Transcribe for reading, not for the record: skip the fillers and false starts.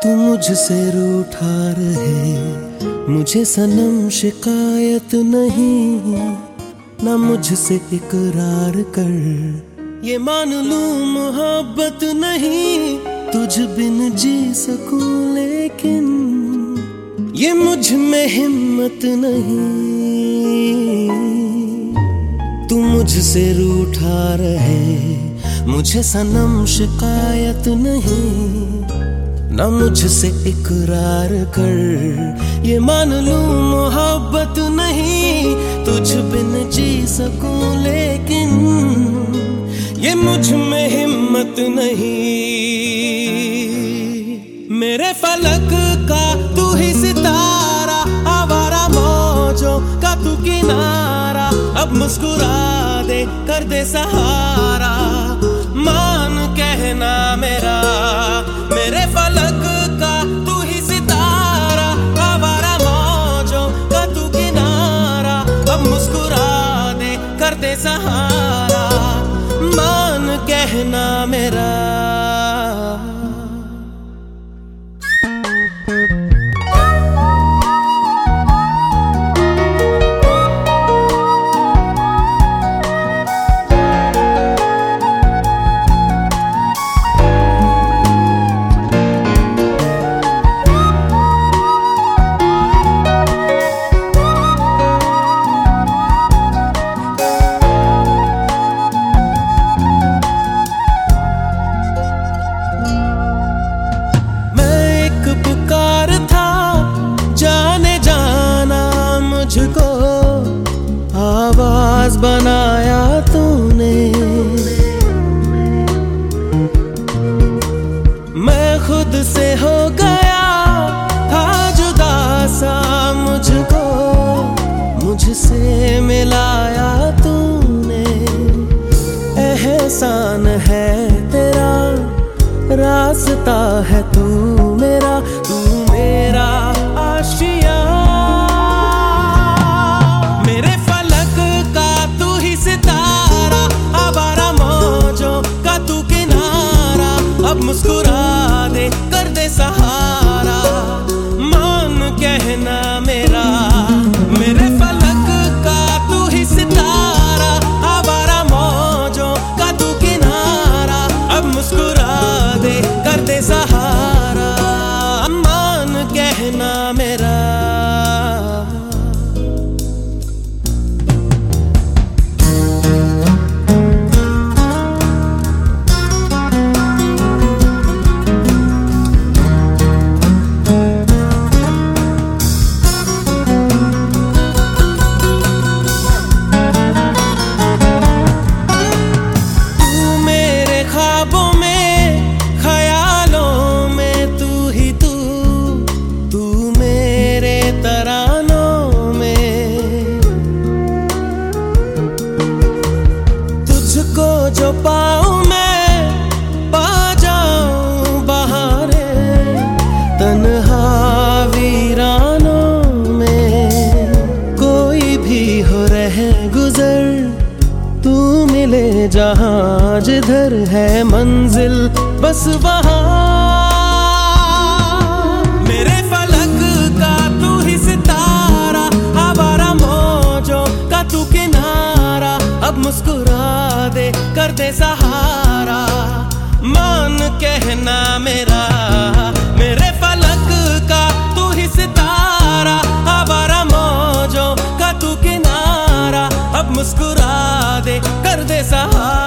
तू मुझसे रूठा रहे, मुझे सनम शिकायत नहीं, ना मुझसे इकरार कर, ये मान लूं मोहब्बत नहीं। तुझ बिन जी सकूं लेकिन ये मुझ में हिम्मत नहीं। तू मुझसे रूठा रहे, मुझे सनम शिकायत नहीं, ना मुझसे इकरार कर, ये मान लूं मोहब्बत नहीं। तुझ बिन जी सकूं लेकिन ये मुझ में हिम्मत नहीं। मेरे फलक का तू ही सितारा, आवारा मौजों का तू किनारा, अब मुस्कुरा दे कर दे सहारा, मान कहना मेरा। मेरे फलक का तू ही सितारा, आवारा मौजों का तू किनारा, अब मुस्कुरा दे कर दे सहारा, मान कहना मेरा। मुझको आवाज बनाया तूने, मैं खुद से हो गया था जुदा सा, मुझको मुझसे मिलाया तूने। एहसान है तेरा, रास्ता है तू मेरा, तू मेरा आशिया। अब मुस्कुरा दे कर दे सहारा, मान कहना मेरा। मेरे फलक का तू ही सितारा, आवारा मौजों का तू किनारा, अब मुस्कुरा दे कर दे सहारा, मान कहना मेरा। जो पाऊं मैं पा जाऊं बहारे, तन्हा वीरानों में कोई भी हो रहे गुजर, तू मिले जहां जिधर है मंजिल बस वहां। मेरे फलक का तू ही सितारा, आवारा मौजों का तू किनारा, अब मुस्कुरा दे कर दे सहारा, मान कहना मेरा। मेरे फलक का तू ही सितारा, आवारा मौजों का तू किनारा, अब मुस्कुरा दे कर दे सहारा।